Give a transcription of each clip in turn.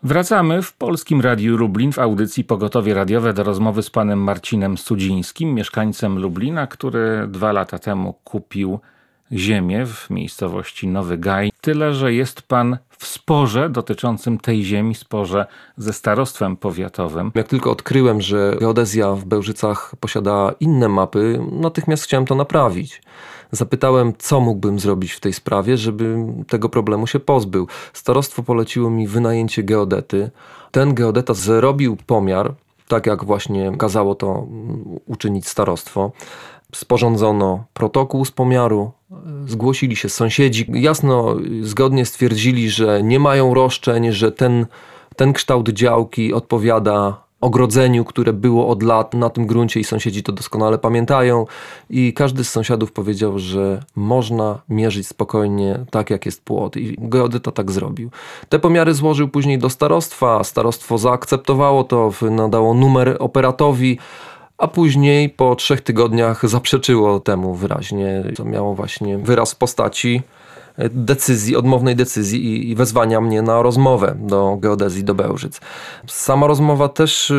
Wracamy w Polskim Radiu Lublin w audycji Pogotowie Radiowe do rozmowy z panem Marcinem Sudzińskim, mieszkańcem Lublina, który 2 lata temu kupił ziemię w miejscowości Nowy Gaj. Tyle, że jest pan w sporze dotyczącym tej ziemi, sporze ze starostwem powiatowym. Jak tylko odkryłem, że geodezja w Bełżycach posiada inne mapy, natychmiast chciałem to naprawić. Zapytałem, co mógłbym zrobić w tej sprawie, żeby tego problemu się pozbył. Starostwo poleciło mi wynajęcie geodety. Ten geodeta zrobił pomiar, tak jak właśnie kazało to uczynić starostwo. Sporządzono protokół z pomiaru, zgłosili się sąsiedzi. Jasno, zgodnie stwierdzili, że nie mają roszczeń, że ten kształt działki odpowiada ogrodzeniu, które było od lat na tym gruncie i sąsiedzi to doskonale pamiętają. I każdy z sąsiadów powiedział, że można mierzyć spokojnie tak, jak jest płot. I geodeta tak zrobił. Te pomiary złożył później do starostwa. Starostwo zaakceptowało to, nadało numer operatowi, a później po 3 tygodniach zaprzeczyło temu wyraźnie. To miało właśnie wyraz w postaci decyzji, odmownej decyzji i wezwania mnie na rozmowę do geodezji do Bełżyc. Sama rozmowa też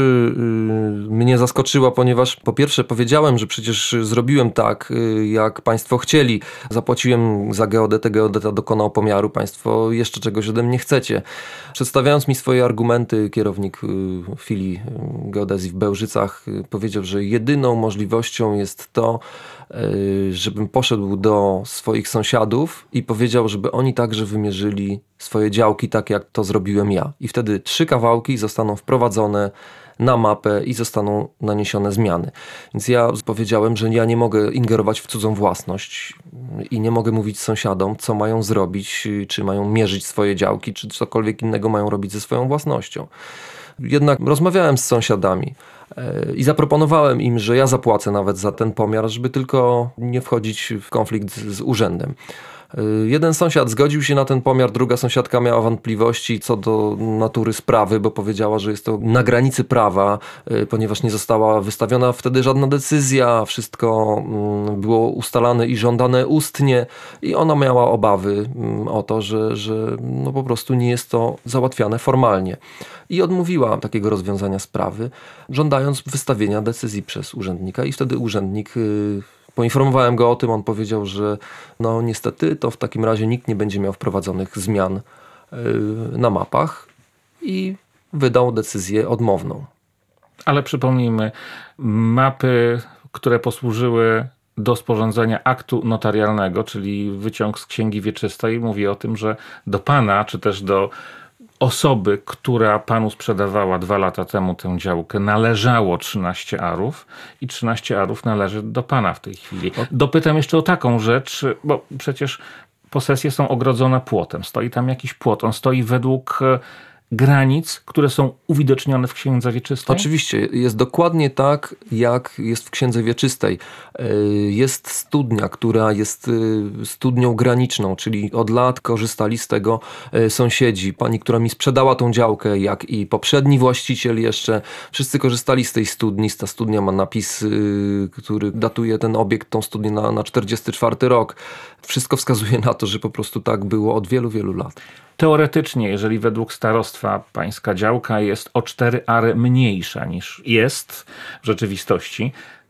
mnie zaskoczyła, ponieważ po pierwsze powiedziałem, że przecież zrobiłem tak, jak państwo chcieli. Zapłaciłem za geodetę, geodeta dokonał pomiaru, państwo jeszcze czegoś ode mnie chcecie. Przedstawiając mi swoje argumenty, kierownik filii geodezji w Bełżycach powiedział, że jedyną możliwością jest to, żebym poszedł do swoich sąsiadów i powiedział, żeby oni także wymierzyli swoje działki tak, jak to zrobiłem ja. I wtedy 3 kawałki zostaną wprowadzone na mapę i zostaną naniesione zmiany. Więc ja powiedziałem, że ja nie mogę ingerować w cudzą własność i nie mogę mówić sąsiadom, co mają zrobić, czy mają mierzyć swoje działki, czy cokolwiek innego mają robić ze swoją własnością. Jednak rozmawiałem z sąsiadami i zaproponowałem im, że ja zapłacę nawet za ten pomiar, żeby tylko nie wchodzić w konflikt z urzędem. Jeden sąsiad zgodził się na ten pomiar, druga sąsiadka miała wątpliwości co do natury sprawy, bo powiedziała, że jest to na granicy prawa, ponieważ nie została wystawiona wtedy żadna decyzja, wszystko było ustalane i żądane ustnie i ona miała obawy o to, że po prostu nie jest to załatwiane formalnie. I odmówiła takiego rozwiązania sprawy, żądając wystawienia decyzji przez urzędnika i wtedy urzędnik... Poinformowałem go o tym, on powiedział, że niestety to w takim razie nikt nie będzie miał wprowadzonych zmian na mapach i wydał decyzję odmowną. Ale przypomnijmy, mapy, które posłużyły do sporządzenia aktu notarialnego, czyli wyciąg z Księgi Wieczystej, mówi o tym, że do pana, czy też do osoby, która panu sprzedawała 2 lata temu tę działkę, należało 13 arów i 13 arów należy do pana w tej chwili. Dopytam jeszcze o taką rzecz, bo przecież posesje są ogrodzone płotem. Stoi tam jakiś płot. On stoi według granic, które są uwidocznione w Księdze Wieczystej? Oczywiście. Jest dokładnie tak, jak jest w Księdze Wieczystej. Jest studnia, która jest studnią graniczną, czyli od lat korzystali z tego sąsiedzi. Pani, która mi sprzedała tą działkę, jak i poprzedni właściciel jeszcze, wszyscy korzystali z tej studni. Ta studnia ma napis, który datuje ten obiekt, tą studnię na 44 rok. Wszystko wskazuje na to, że po prostu tak było od wielu, wielu lat. Teoretycznie, jeżeli według starostwa pańska działka jest o 4 ary mniejsza niż jest w rzeczywistości,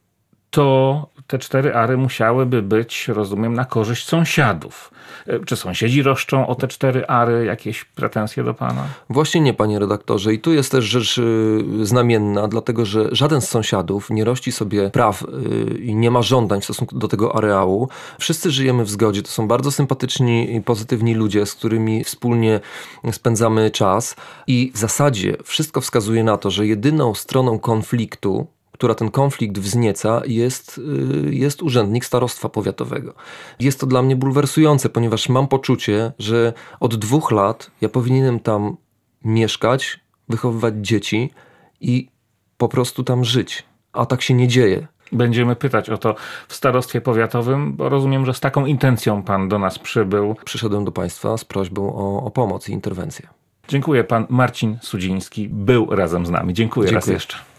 to te 4 ary musiałyby być, rozumiem, na korzyść sąsiadów. Czy sąsiedzi roszczą o te 4 ary jakieś pretensje do pana? Właśnie nie, panie redaktorze. I tu jest też rzecz znamienna, dlatego że żaden z sąsiadów nie rości sobie praw i nie ma żądań w stosunku do tego areału. Wszyscy żyjemy w zgodzie. To są bardzo sympatyczni i pozytywni ludzie, z którymi wspólnie spędzamy czas. I w zasadzie wszystko wskazuje na to, że jedyną stroną konfliktu, która ten konflikt wznieca, jest urzędnik starostwa powiatowego. Jest to dla mnie bulwersujące, ponieważ mam poczucie, że od 2 lat ja powinienem tam mieszkać, wychowywać dzieci i po prostu tam żyć. A tak się nie dzieje. Będziemy pytać o to w starostwie powiatowym, bo rozumiem, że z taką intencją pan do nas przybył. Przyszedłem do państwa z prośbą o pomoc i interwencję. Dziękuję. Pan Marcin Sudziński był razem z nami. Dziękuję raz jeszcze.